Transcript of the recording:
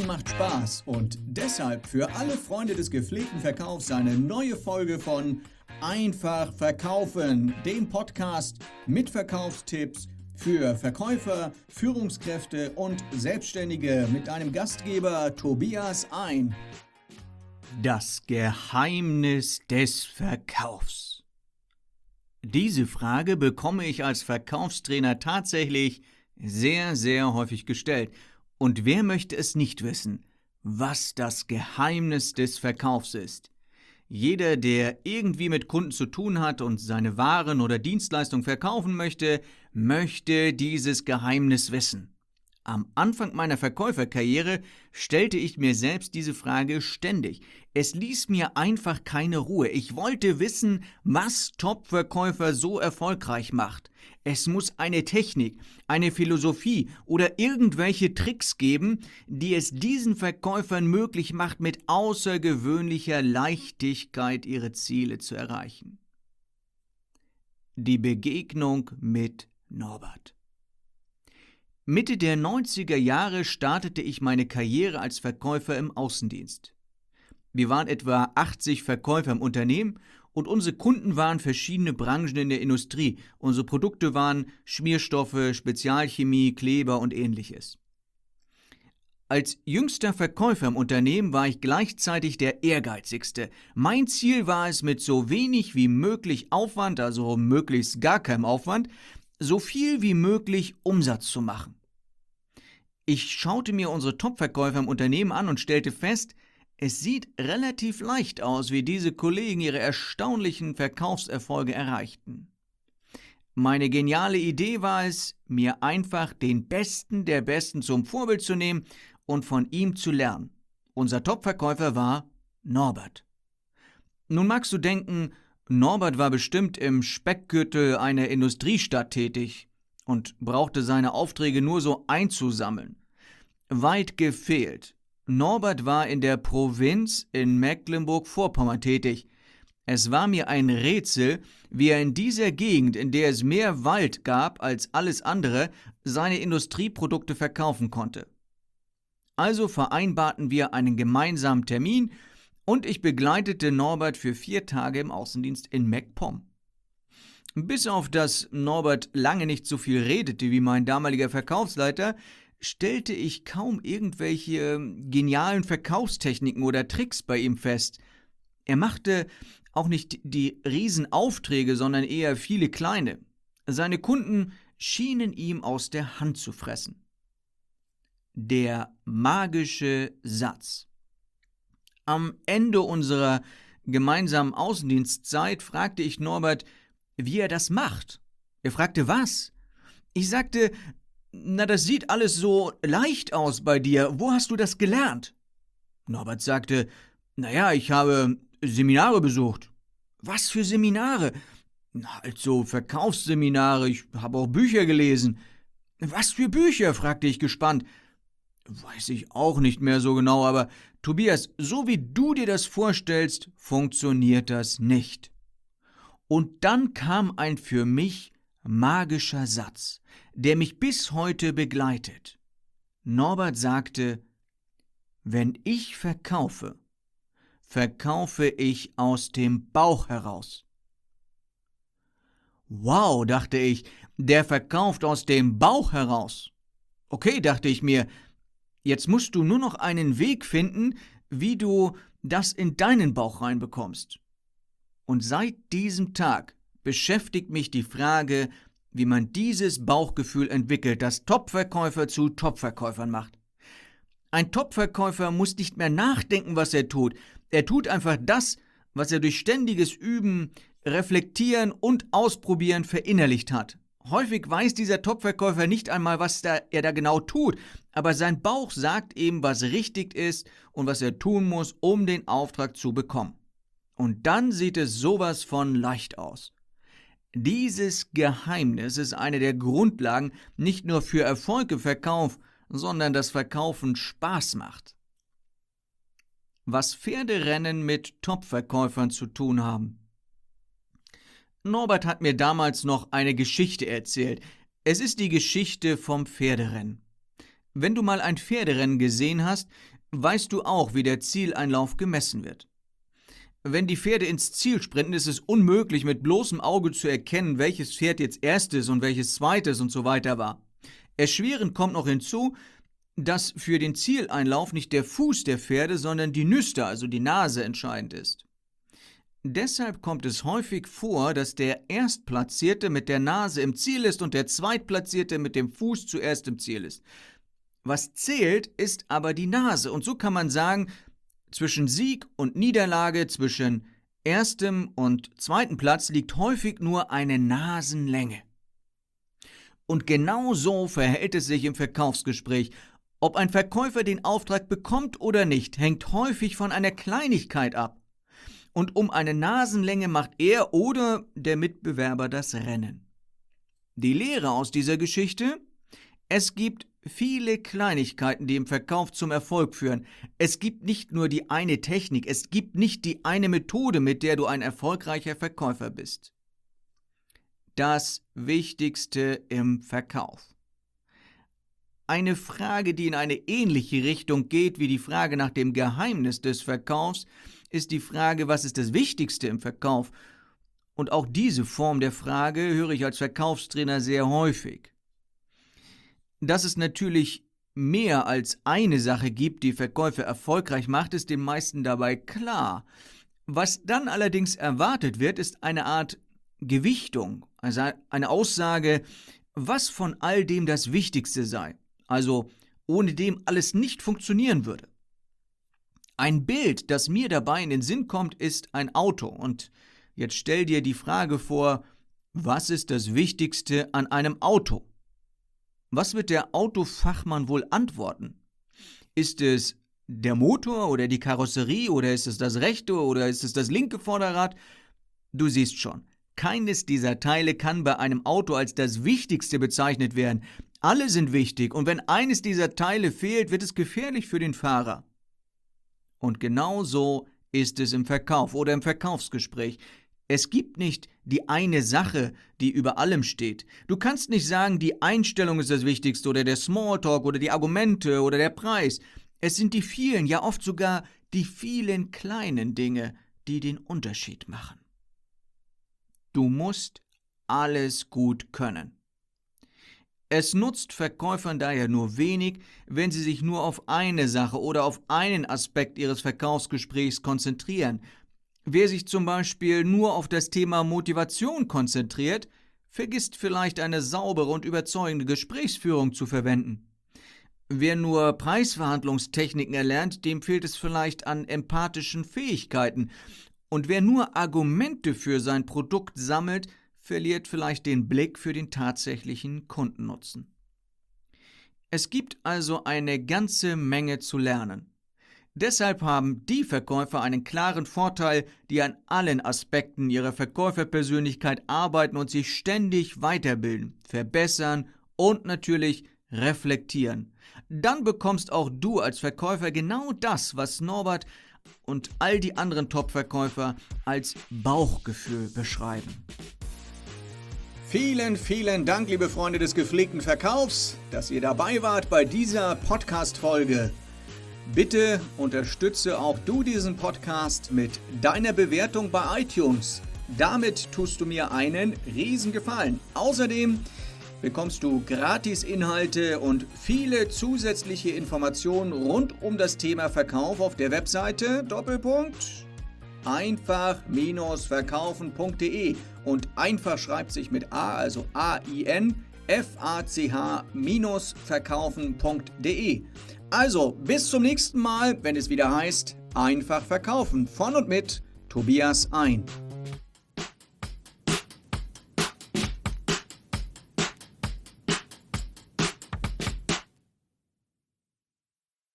Verkaufen macht Spaß und deshalb für alle Freunde des gepflegten Verkaufs eine neue Folge von Einfach Verkaufen, dem Podcast mit Verkaufstipps für Verkäufer, Führungskräfte und Selbstständige mit einem Gastgeber Tobias Ein. Das Geheimnis des Verkaufs. Diese Frage bekomme ich als Verkaufstrainer tatsächlich sehr, sehr häufig gestellt. Und wer möchte es nicht wissen, was das Geheimnis des Verkaufs ist? Jeder, der irgendwie mit Kunden zu tun hat und seine Waren oder Dienstleistungen verkaufen möchte, möchte dieses Geheimnis wissen. Am Anfang meiner Verkäuferkarriere stellte ich mir selbst diese Frage ständig. Es ließ mir einfach keine Ruhe. Ich wollte wissen, was Top-Verkäufer so erfolgreich macht. Es muss eine Technik, eine Philosophie oder irgendwelche Tricks geben, die es diesen Verkäufern möglich macht, mit außergewöhnlicher Leichtigkeit ihre Ziele zu erreichen. Die Begegnung mit Norbert. Mitte der 90er Jahre startete ich meine Karriere als Verkäufer im Außendienst. Wir waren etwa 80 Verkäufer im Unternehmen und unsere Kunden waren verschiedene Branchen in der Industrie. Unsere Produkte waren Schmierstoffe, Spezialchemie, Kleber und ähnliches. Als jüngster Verkäufer im Unternehmen war ich gleichzeitig der Ehrgeizigste. Mein Ziel war es, mit so wenig wie möglich Aufwand, also möglichst gar keinem Aufwand, so viel wie möglich Umsatz zu machen. Ich schaute mir unsere Top-Verkäufer im Unternehmen an und stellte fest, es sieht relativ leicht aus, wie diese Kollegen ihre erstaunlichen Verkaufserfolge erreichten. Meine geniale Idee war es, mir einfach den Besten der Besten zum Vorbild zu nehmen und von ihm zu lernen. Unser Top-Verkäufer war Norbert. Nun magst du denken, Norbert war bestimmt im Speckgürtel einer Industriestadt tätig und brauchte seine Aufträge nur so einzusammeln. Weit gefehlt. Norbert war in der Provinz in Mecklenburg-Vorpommern tätig. Es war mir ein Rätsel, wie er in dieser Gegend, in der es mehr Wald gab als alles andere, seine Industrieprodukte verkaufen konnte. Also vereinbarten wir einen gemeinsamen Termin und ich begleitete Norbert für 4 Tage im Außendienst in MacPom. Bis auf dass Norbert lange nicht so viel redete wie mein damaliger Verkaufsleiter, stellte ich kaum irgendwelche genialen Verkaufstechniken oder Tricks bei ihm fest. Er machte auch nicht die Riesenaufträge, sondern eher viele kleine. Seine Kunden schienen ihm aus der Hand zu fressen. Der magische Satz. Am Ende unserer gemeinsamen Außendienstzeit fragte ich Norbert, wie er das macht. Er fragte, was? Ich sagte, na, das sieht alles so leicht aus bei dir. Wo hast du das gelernt? Norbert sagte, naja, ich habe Seminare besucht. Was für Seminare? Na, also Verkaufsseminare, ich habe auch Bücher gelesen. Was für Bücher? Fragte ich gespannt. Weiß ich auch nicht mehr so genau, aber Tobias, so wie du dir das vorstellst, funktioniert das nicht. Und dann kam ein für mich magischer Satz, der mich bis heute begleitet. Norbert sagte, wenn ich verkaufe, verkaufe ich aus dem Bauch heraus. Wow, dachte ich, der verkauft aus dem Bauch heraus. Okay, dachte ich mir, jetzt musst du nur noch einen Weg finden, wie du das in deinen Bauch reinbekommst. Und seit diesem Tag beschäftigt mich die Frage, wie man dieses Bauchgefühl entwickelt, das Top-Verkäufer zu Top-Verkäufern macht. Ein Top-Verkäufer muss nicht mehr nachdenken, was er tut. Er tut einfach das, was er durch ständiges Üben, Reflektieren und Ausprobieren verinnerlicht hat. Häufig weiß dieser Top-Verkäufer nicht einmal, was er da genau tut, aber sein Bauch sagt ihm, was richtig ist und was er tun muss, um den Auftrag zu bekommen. Und dann sieht es sowas von leicht aus. Dieses Geheimnis ist eine der Grundlagen nicht nur für Erfolg im Verkauf, sondern das Verkaufen Spaß macht. Was Pferderennen mit Top-Verkäufern zu tun haben. Norbert hat mir damals noch eine Geschichte erzählt. Es ist die Geschichte vom Pferderennen. Wenn du mal ein Pferderennen gesehen hast, weißt du auch, wie der Zieleinlauf gemessen wird. Wenn die Pferde ins Ziel sprinten, ist es unmöglich, mit bloßem Auge zu erkennen, welches Pferd jetzt erstes und welches zweites und so weiter war. Erschwerend kommt noch hinzu, dass für den Zieleinlauf nicht der Fuß der Pferde, sondern die Nüster, also die Nase, entscheidend ist. Deshalb kommt es häufig vor, dass der Erstplatzierte mit der Nase im Ziel ist und der Zweitplatzierte mit dem Fuß zuerst im Ziel ist. Was zählt, ist aber die Nase. Und so kann man sagen, zwischen Sieg und Niederlage, zwischen erstem und zweiten Platz liegt häufig nur eine Nasenlänge. Und genau so verhält es sich im Verkaufsgespräch. Ob ein Verkäufer den Auftrag bekommt oder nicht, hängt häufig von einer Kleinigkeit ab. Und um eine Nasenlänge macht er oder der Mitbewerber das Rennen. Die Lehre aus dieser Geschichte? Es gibt viele Kleinigkeiten, die im Verkauf zum Erfolg führen. Es gibt nicht nur die eine Technik, es gibt nicht die eine Methode, mit der du ein erfolgreicher Verkäufer bist. Das Wichtigste im Verkauf. Eine Frage, die in eine ähnliche Richtung geht wie die Frage nach dem Geheimnis des Verkaufs, ist die Frage, was ist das Wichtigste im Verkauf? Und auch diese Form der Frage höre ich als Verkaufstrainer sehr häufig. Dass es natürlich mehr als eine Sache gibt, die Verkäufe erfolgreich macht, ist den meisten dabei klar. Was dann allerdings erwartet wird, ist eine Art Gewichtung, also eine Aussage, was von all dem das Wichtigste sei, also ohne dem alles nicht funktionieren würde. Ein Bild, das mir dabei in den Sinn kommt, ist ein Auto. Und jetzt stell dir die Frage vor, was ist das Wichtigste an einem Auto? Was wird der Autofachmann wohl antworten? Ist es der Motor oder die Karosserie oder ist es das rechte oder ist es das linke Vorderrad? Du siehst schon, keines dieser Teile kann bei einem Auto als das Wichtigste bezeichnet werden. Alle sind wichtig und wenn eines dieser Teile fehlt, wird es gefährlich für den Fahrer. Und genau so ist es im Verkauf oder im Verkaufsgespräch. Es gibt nicht die eine Sache, die über allem steht. Du kannst nicht sagen, die Einstellung ist das Wichtigste oder der Smalltalk oder die Argumente oder der Preis. Es sind die vielen, ja oft sogar die vielen kleinen Dinge, die den Unterschied machen. Du musst alles gut können. Es nutzt Verkäufern daher nur wenig, wenn sie sich nur auf eine Sache oder auf einen Aspekt ihres Verkaufsgesprächs konzentrieren. Wer sich zum Beispiel nur auf das Thema Motivation konzentriert, vergisst vielleicht eine saubere und überzeugende Gesprächsführung zu verwenden. Wer nur Preisverhandlungstechniken erlernt, dem fehlt es vielleicht an empathischen Fähigkeiten. Und wer nur Argumente für sein Produkt sammelt, verliert vielleicht den Blick für den tatsächlichen Kundennutzen. Es gibt also eine ganze Menge zu lernen. Deshalb haben die Verkäufer einen klaren Vorteil, die an allen Aspekten ihrer Verkäuferpersönlichkeit arbeiten und sich ständig weiterbilden, verbessern und natürlich reflektieren. Dann bekommst auch du als Verkäufer genau das, was Norbert und all die anderen Top-Verkäufer als Bauchgefühl beschreiben. Vielen, vielen Dank, liebe Freunde des gepflegten Verkaufs, dass ihr dabei wart bei dieser Podcast-Folge. Bitte unterstütze auch du diesen Podcast mit deiner Bewertung bei iTunes. Damit tust du mir einen Riesengefallen. Außerdem bekommst du Gratis-Inhalte und viele zusätzliche Informationen rund um das Thema Verkauf auf der Webseite _einfach-verkaufen.de und einfach schreibt sich mit A, also AINFACH-verkaufen.de. Also, bis zum nächsten Mal, wenn es wieder heißt, einfach verkaufen. Von und mit Tobias Ein.